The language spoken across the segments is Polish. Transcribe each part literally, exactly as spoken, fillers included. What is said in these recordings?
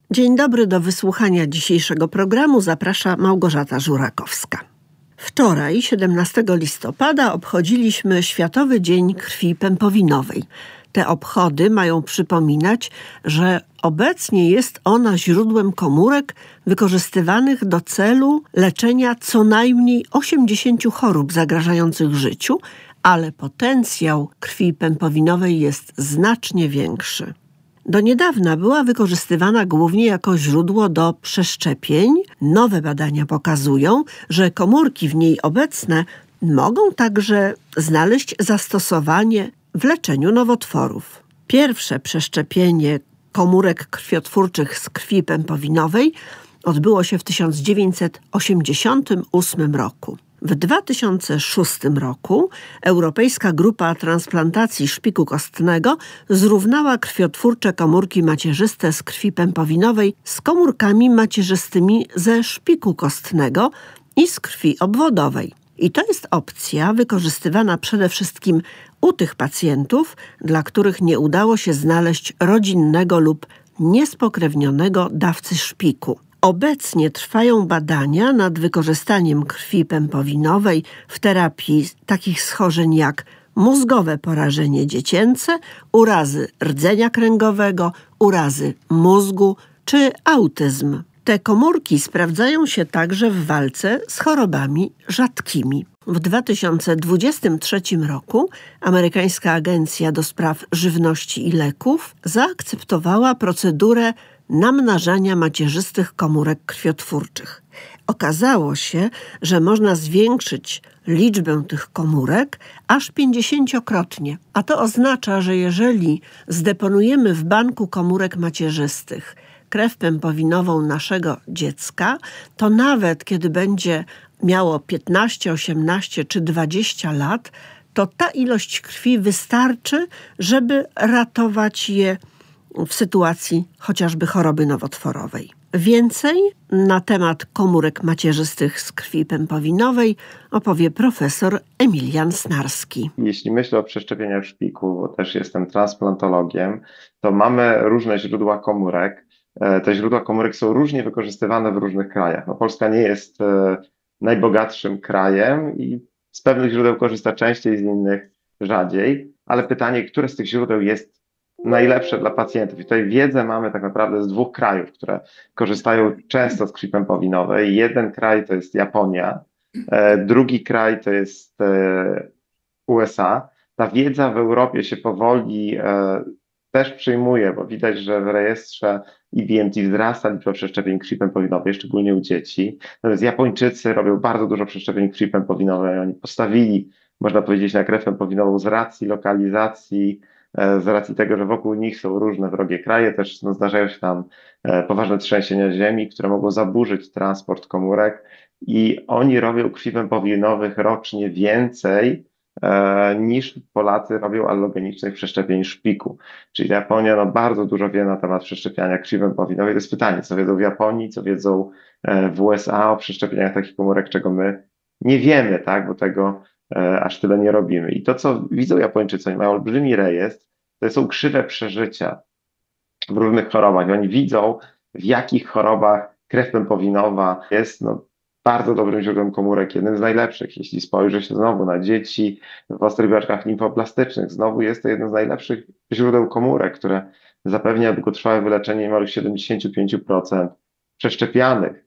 Dzień dobry, do wysłuchania dzisiejszego programu zaprasza Małgorzata Żurakowska. Wczoraj, siedemnastego listopada, obchodziliśmy Światowy Dzień Krwi Pępowinowej. Te obchody mają przypominać, że obecnie jest ona źródłem komórek wykorzystywanych do celu leczenia co najmniej osiemdziesięciu chorób zagrażających życiu, ale potencjał krwi pępowinowej jest znacznie większy. Do niedawna była wykorzystywana głównie jako źródło do przeszczepień. Nowe badania pokazują, że komórki w niej obecne mogą także znaleźć zastosowanie w leczeniu nowotworów. Pierwsze przeszczepienie komórek krwiotwórczych z krwi pępowinowej odbyło się w tysiąc dziewięćset osiemdziesiątym ósmym roku. W dwa tysiące szóstym roku Europejska Grupa Transplantacji Szpiku Kostnego zrównała krwiotwórcze komórki macierzyste z krwi pępowinowej z komórkami macierzystymi ze szpiku kostnego i z krwi obwodowej. I to jest opcja wykorzystywana przede wszystkim u tych pacjentów, dla których nie udało się znaleźć rodzinnego lub niespokrewnionego dawcy szpiku. Obecnie trwają badania nad wykorzystaniem krwi pępowinowej w terapii takich schorzeń jak mózgowe porażenie dziecięce, urazy rdzenia kręgowego, urazy mózgu czy autyzm. Te komórki sprawdzają się także w walce z chorobami rzadkimi. W dwa tysiące dwudziestym trzecim roku amerykańska Agencja do Spraw Żywności i Leków zaakceptowała procedurę namnażania macierzystych komórek krwiotwórczych. Okazało się, że można zwiększyć liczbę tych komórek aż pięćdziesięciokrotnie. A to oznacza, że jeżeli zdeponujemy w banku komórek macierzystych krew pępowinową naszego dziecka, to nawet kiedy będzie miało piętnaście, osiemnaście czy dwadzieścia lat, to ta ilość krwi wystarczy, żeby ratować je w sytuacji chociażby choroby nowotworowej. Więcej na temat komórek macierzystych z krwi pępowinowej opowie profesor Emilian Snarski. Jeśli myślę o przeszczepieniach szpiku, bo też jestem transplantologiem, to mamy różne źródła komórek. Te źródła komórek są różnie wykorzystywane w różnych krajach. No, Polska nie jest najbogatszym krajem i z pewnych źródeł korzysta częściej, z innych rzadziej, ale pytanie, które z tych źródeł jest najlepsze dla pacjentów. I tutaj wiedzę mamy tak naprawdę z dwóch krajów, które korzystają często z krwi pępowinowej. Jeden kraj to jest Japonia, drugi kraj to jest U S A. Ta wiedza w Europie się powoli też przyjmuje, bo widać, że w rejestrze E B M T wzrasta liczba przeszczepień krwi pępowinowej, szczególnie u dzieci. Natomiast Japończycy robią bardzo dużo przeszczepień krwi pępowinowej. Oni postawili, można powiedzieć, na krew pępowinową z racji lokalizacji, z racji tego, że wokół nich są różne wrogie kraje, też no, zdarzają się tam poważne trzęsienia ziemi, które mogą zaburzyć transport komórek i oni robią krwi pępowinowych rocznie więcej e, niż Polacy robią allogenicznych przeszczepień szpiku. Czyli Japonia no, bardzo dużo wie na temat przeszczepiania krwi pępowinowej. To jest pytanie, co wiedzą w Japonii, co wiedzą w U S A o przeszczepieniach takich komórek, czego my nie wiemy, tak, bo tego aż tyle nie robimy. I to, co widzą Japończycy, oni mają olbrzymi rejestr, to są krzywe przeżycia w różnych chorobach. I oni widzą, w jakich chorobach krew pępowinowa jest no, bardzo dobrym źródłem komórek, jednym z najlepszych. Jeśli spojrzy się znowu na dzieci w ostrych bieżkach limfoplastycznych, znowu jest to jedno z najlepszych źródeł komórek, które zapewnia długotrwałe wyleczenie niemal siedemdziesiąt pięć procent przeszczepianych.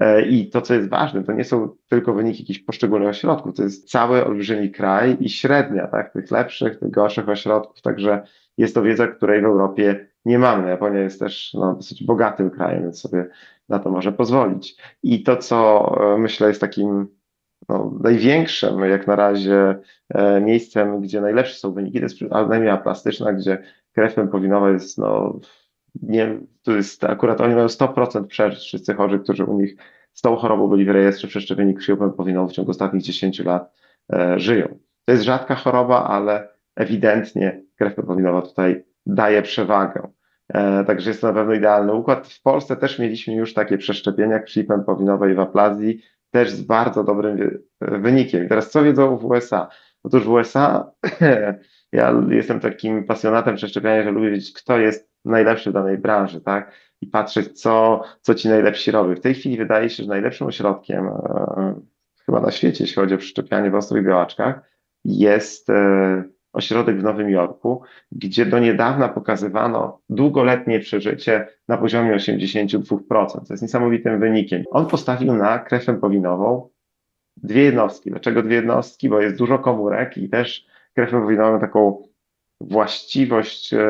I to, co jest ważne, to nie są tylko wyniki jakichś poszczególnych ośrodków, to jest cały olbrzymi kraj i średnia, tak, tych lepszych, tych gorszych ośrodków, także jest to wiedza, której w Europie nie mamy. Japonia jest też no, dosyć bogatym krajem, więc sobie na to może pozwolić. I to, co myślę jest takim no, największym jak na razie e, miejscem, gdzie najlepsze są wyniki, to jest anemia plastyczna, gdzie krew pępowinowa jest no, nie, to jest akurat oni mają sto procent przeżyć, wszyscy chorzy, którzy u nich z tą chorobą byli w rejestrze przeszczepieni krwią pępowinową w ciągu ostatnich dziesięciu lat e, żyją. To jest rzadka choroba, ale ewidentnie krew pępowinowa tutaj daje przewagę. E, także jest to na pewno idealny układ. W Polsce też mieliśmy już takie przeszczepienia krwi pępowinowej w aplazji, też z bardzo dobrym wy- wynikiem. I teraz co wiedzą w U S A? Otóż w U S A ja jestem takim pasjonatem przeszczepiania, że lubię wiedzieć, kto jest najlepszy w danej branży, tak? i patrzeć, co, co ci najlepsi robią. W tej chwili wydaje się, że najlepszym ośrodkiem e, chyba na świecie, jeśli chodzi o przeszczepianie w ostrych białaczkach, jest e, ośrodek w Nowym Jorku, gdzie do niedawna pokazywano długoletnie przeżycie na poziomie osiemdziesiąt dwa procent. To jest niesamowitym wynikiem. On postawił na krew pępowinową dwie jednostki. Dlaczego dwie jednostki? Bo jest dużo komórek i też krew pępowinowa ma taką właściwość, e,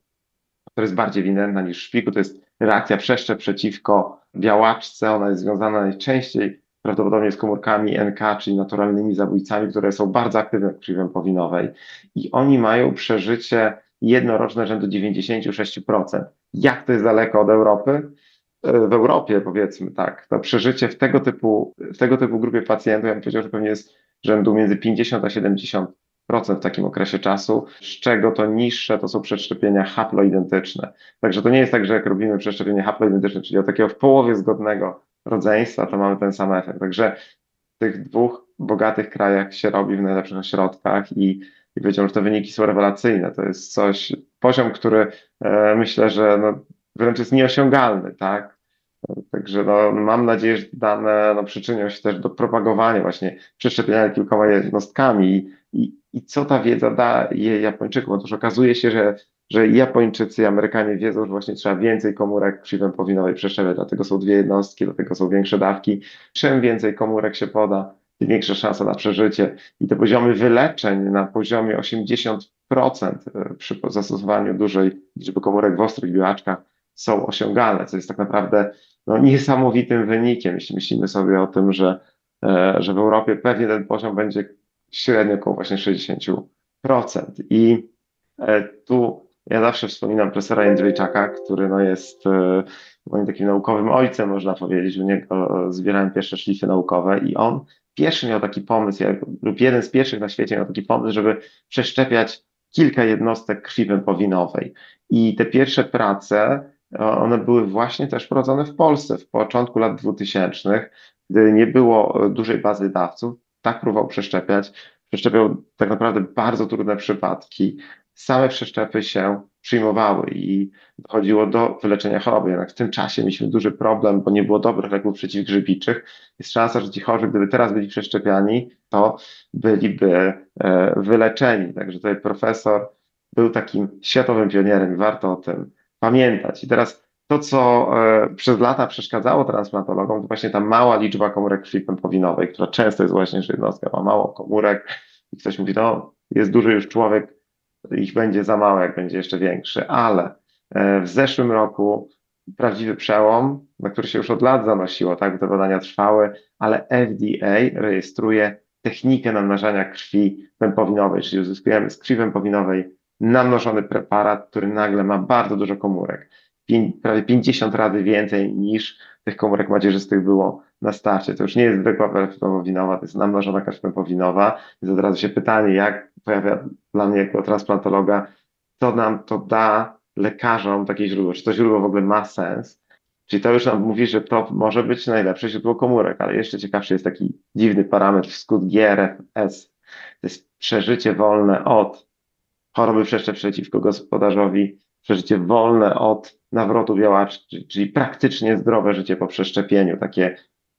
która jest bardziej ewidentna niż w szpiku. To jest reakcja przeszczep przeciwko białaczce. Ona jest związana najczęściej prawdopodobnie z komórkami N K, czyli naturalnymi zabójcami, które są bardzo aktywne w krwi pępowinowej. I oni mają przeżycie jednoroczne rzędu dziewięćdziesiąt sześć procent. Jak to jest daleko od Europy? W Europie, powiedzmy tak, to przeżycie w tego typu, w tego typu grupie pacjentów, ja bym powiedział, że pewnie jest rzędu między pięćdziesiąt a siedemdziesiąt procent w takim okresie czasu, z czego to niższe to są przeszczepienia haploidentyczne. Także to nie jest tak, że jak robimy przeszczepienie haploidentyczne, czyli od takiego w połowie zgodnego rodzeństwa, to mamy ten sam efekt. Także w tych dwóch bogatych krajach się robi w najlepszych ośrodkach i, i powiedziałem, że te wyniki są rewelacyjne. To jest coś, poziom, który e, myślę, że no, wręcz jest nieosiągalny, tak? Także no, mam nadzieję, że te dane no, przyczynią się też do propagowania właśnie przeszczepienia kilkoma jednostkami i, i, i co ta wiedza daje Japończykom. Otóż okazuje się, że, że i Japończycy, i Amerykanie wiedzą, że właśnie trzeba więcej komórek krwi pępowinowej przeszczepiać, dlatego są dwie jednostki, dlatego są większe dawki. Czym więcej komórek się poda, tym większa szansa na przeżycie. I te poziomy wyleczeń na poziomie osiemdziesiąt procent przy zastosowaniu dużej liczby komórek w ostrych białaczkach są osiągalne, co jest tak naprawdę no, niesamowitym wynikiem, jeśli myślimy sobie o tym, że, e, że w Europie pewnie ten poziom będzie średnio około właśnie sześćdziesiąt procent. I e, tu ja zawsze wspominam profesora Jędrzejczaka, który no, jest e, moim takim naukowym ojcem, można powiedzieć. U niego zbierałem pierwsze szlify naukowe i on pierwszy miał taki pomysł, jak, lub jeden z pierwszych na świecie miał taki pomysł, żeby przeszczepiać kilka jednostek krwi pępowinowej. I te pierwsze prace one były właśnie też prowadzone w Polsce w początku lat dwutysięcznych, gdy nie było dużej bazy dawców. Tak próbował przeszczepiać. Przeszczepiał tak naprawdę bardzo trudne przypadki. Same przeszczepy się przyjmowały i dochodziło do wyleczenia choroby. Jednak w tym czasie mieliśmy duży problem, bo nie było dobrych leków przeciwgrzybiczych. Jest szansa, że ci chorzy, gdyby teraz byli przeszczepiani, to byliby e, wyleczeni. Także tutaj profesor był takim światowym pionierem i warto o tym pamiętać. I teraz to, co e, przez lata przeszkadzało transplantologom, to właśnie ta mała liczba komórek krwi pępowinowej, która często jest właśnie, że jednostka ma mało komórek i ktoś mówi, no jest duży już człowiek, ich będzie za mało, jak będzie jeszcze większy, ale e, w zeszłym roku prawdziwy przełom, na który się już od lat zanosiło, tak, te badania trwały, ale F D A rejestruje technikę namnażania krwi pępowinowej, czyli uzyskujemy z krwi pępowinowej namnożony preparat, który nagle ma bardzo dużo komórek. Pię prawie pięćdziesiąt razy więcej niż tych komórek macierzystych było na starcie. To już nie jest zwykła krew pępowinowa, to jest namnożona krew pępowinowa. Więc od razu się pytanie, jak pojawia dla mnie jako transplantologa, co nam to da lekarzom takie źródło, czy to źródło w ogóle ma sens. Czyli to już nam mówi, że to może być najlepsze źródło komórek, ale jeszcze ciekawszy jest taki dziwny parametr, skrót G R F S. To jest przeżycie wolne od choroby przeszczep przeciwko gospodarzowi, przeżycie wolne od nawrotu białaczki, czyli praktycznie zdrowe życie po przeszczepieniu, takie,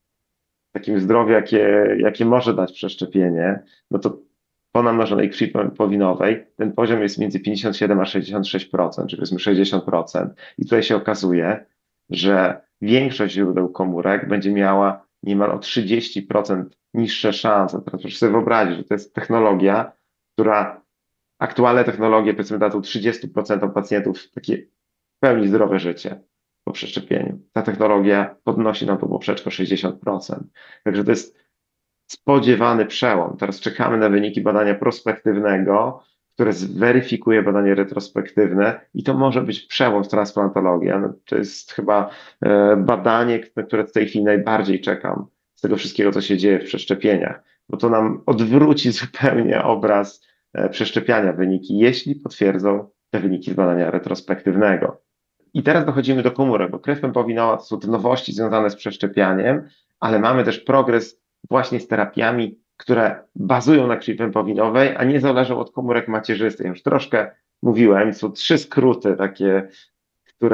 takim zdrowie, jakie, jakie może dać przeszczepienie, no to po namnożonej krwi pępowinowej ten poziom jest między pięćdziesiąt siedem a sześćdziesiąt sześć procent, czyli powiedzmy sześćdziesiąt procent. I tutaj się okazuje, że większość źródeł komórek będzie miała niemal o trzydzieści procent niższe szanse. Teraz proszę sobie wyobrazić, że to jest technologia, która aktualne technologie, powiedzmy, dadzą trzydzieści procent pacjentów takie w pełni zdrowe życie po przeszczepieniu. Ta technologia podnosi nam tą poprzeczkę o sześćdziesiąt procent. Także to jest spodziewany przełom. Teraz czekamy na wyniki badania prospektywnego, które zweryfikuje badanie retrospektywne i to może być przełom w transplantologii. No, to jest chyba e, badanie, na które w tej chwili najbardziej czekam z tego wszystkiego, co się dzieje w przeszczepieniach, bo to nam odwróci zupełnie obraz e, przeszczepiania wyniki, jeśli potwierdzą te wyniki z badania retrospektywnego. I teraz dochodzimy do komórek, bo krew pępowinowa to są te nowości związane z przeszczepianiem, ale mamy też progres właśnie z terapiami, które bazują na krwi pępowinowej, a nie zależą od komórek macierzystych. Już troszkę mówiłem, są trzy skróty takie, które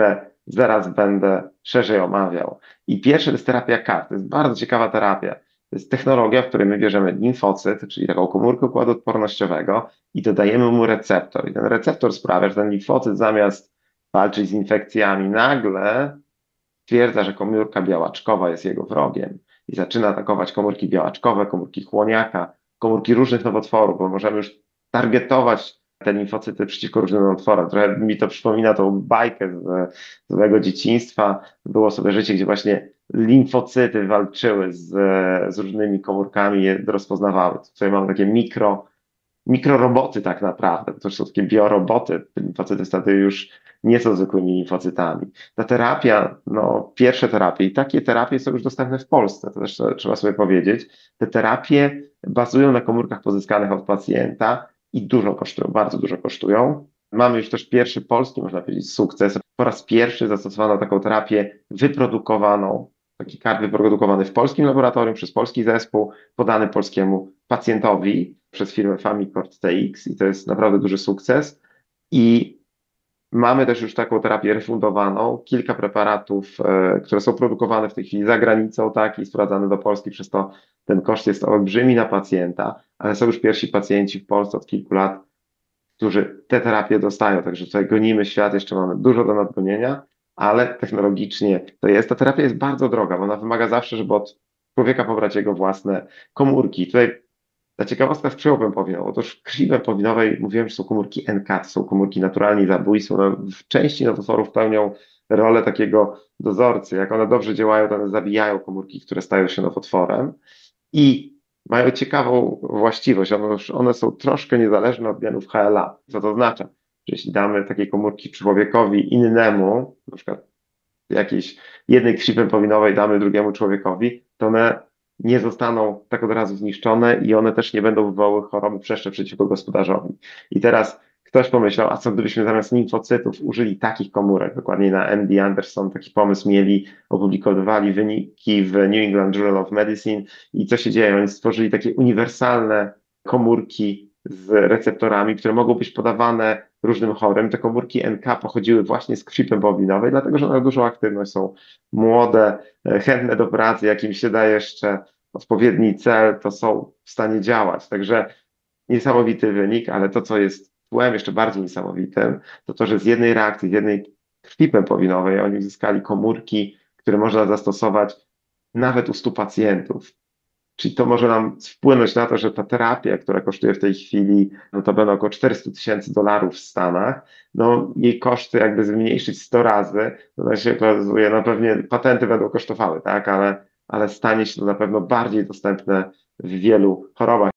zaraz będę szerzej omawiał. I pierwsze to jest terapia K A R. To jest bardzo ciekawa terapia. To jest technologia, w której my bierzemy limfocyt, czyli taką komórkę układu odpornościowego i dodajemy mu receptor. I ten receptor sprawia, że ten limfocyt zamiast walczyć z infekcjami, nagle stwierdza, że komórka białaczkowa jest jego wrogiem i zaczyna atakować komórki białaczkowe, komórki chłoniaka, komórki różnych nowotworów, bo możemy już targetować te limfocyty przeciwko różnym nowotworom. Trochę mi to przypomina tą bajkę z, z mojego dzieciństwa. Było sobie życie, gdzie właśnie limfocyty walczyły z, z różnymi komórkami, je rozpoznawały. Tutaj mamy takie mikro, mikroroboty tak naprawdę. To są takie bioroboty. Te limfocyty wtedy już nie są zwykłymi limfocytami. Ta terapia, no pierwsze terapie i takie terapie są już dostępne w Polsce, to też trzeba sobie powiedzieć. Te terapie bazują na komórkach pozyskanych od pacjenta i dużo kosztują, bardzo dużo kosztują. Mamy już też pierwszy polski, można powiedzieć, sukces. Po raz pierwszy zastosowano taką terapię wyprodukowaną, taki kart wyprodukowany w polskim laboratorium przez polski zespół, podany polskiemu pacjentowi przez firmę Famicort T X i to jest naprawdę duży sukces. I mamy też już taką terapię refundowaną, kilka preparatów, e, które są produkowane w tej chwili za granicą, tak, i sprowadzane do Polski, przez to ten koszt jest olbrzymi na pacjenta, ale są już pierwsi pacjenci w Polsce od kilku lat, którzy te terapie dostają, także tutaj gonimy świat, jeszcze mamy dużo do nadgonienia, ale technologicznie to jest, ta terapia jest bardzo droga, bo ona wymaga zawsze, żeby od człowieka pobrać jego własne komórki. Tutaj ta ciekawostka z krwią pępowinową. Otóż w krwi pępowinowej mówiłem, że są komórki N K, to są komórki naturalnie zabójstwa. One w części nowotworów pełnią rolę takiego dozorcy. Jak one dobrze działają, to one zabijają komórki, które stają się nowotworem i mają ciekawą właściwość. One, one są troszkę niezależne od genów H L A. Co to oznacza? Że jeśli damy takiej komórki człowiekowi innemu, na przykład jakiejś jednej krwi pępowinowej damy drugiemu człowiekowi, to one nie zostaną tak od razu zniszczone i one też nie będą wywołały choroby przeszczep przeciwko gospodarzowi. I teraz ktoś pomyślał, a co gdybyśmy zamiast limfocytów użyli takich komórek, dokładnie na M D Anderson taki pomysł mieli, opublikowali wyniki w New England Journal of Medicine i co się dzieje? Oni stworzyli takie uniwersalne komórki z receptorami, które mogą być podawane różnym chorym. Te komórki N K pochodziły właśnie z krwi pępowinowej, dlatego że one mają dużą aktywność, są młode, chętne do pracy, jak im się da jeszcze odpowiedni cel, to są w stanie działać. Także niesamowity wynik, ale to, co jest tłem jeszcze bardziej niesamowitym, to to, że z jednej reakcji, z jednej krwi pępowinowej oni uzyskali komórki, które można zastosować nawet u stu pacjentów. Czyli to może nam wpłynąć na to, że ta terapia, która kosztuje w tej chwili, no to będą około czterysta tysięcy dolarów w Stanach, no jej koszty jakby zmniejszyć sto razy, to się okazuje, no pewnie patenty będą kosztowały, tak, ale, ale stanie się to na pewno bardziej dostępne w wielu chorobach.